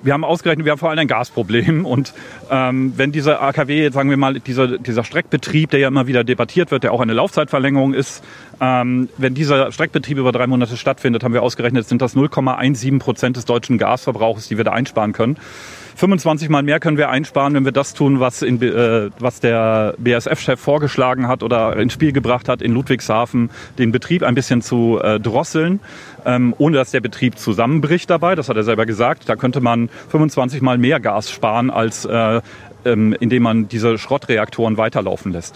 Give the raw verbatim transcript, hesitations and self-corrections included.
Wir haben ausgerechnet, wir haben vor allem ein Gasproblem und ähm, wenn dieser A K W, sagen wir mal, dieser, dieser Streckbetrieb, der ja immer wieder debattiert wird, der auch eine Laufzeitverlängerung ist, ähm, wenn dieser Streckbetrieb über drei Monate stattfindet, haben wir ausgerechnet, sind das null Komma siebzehn Prozent des deutschen Gasverbrauchs, die wir da einsparen können. fünfundzwanzig Mal mehr können wir einsparen, wenn wir das tun, was, in, äh, was der B A S F-Chef vorgeschlagen hat oder ins Spiel gebracht hat, in Ludwigshafen den Betrieb ein bisschen zu äh, drosseln, ähm, ohne dass der Betrieb zusammenbricht dabei. Das hat er selber gesagt. Da könnte man fünfundzwanzig Mal mehr Gas sparen, als äh, ähm, indem man diese Schrottreaktoren weiterlaufen lässt.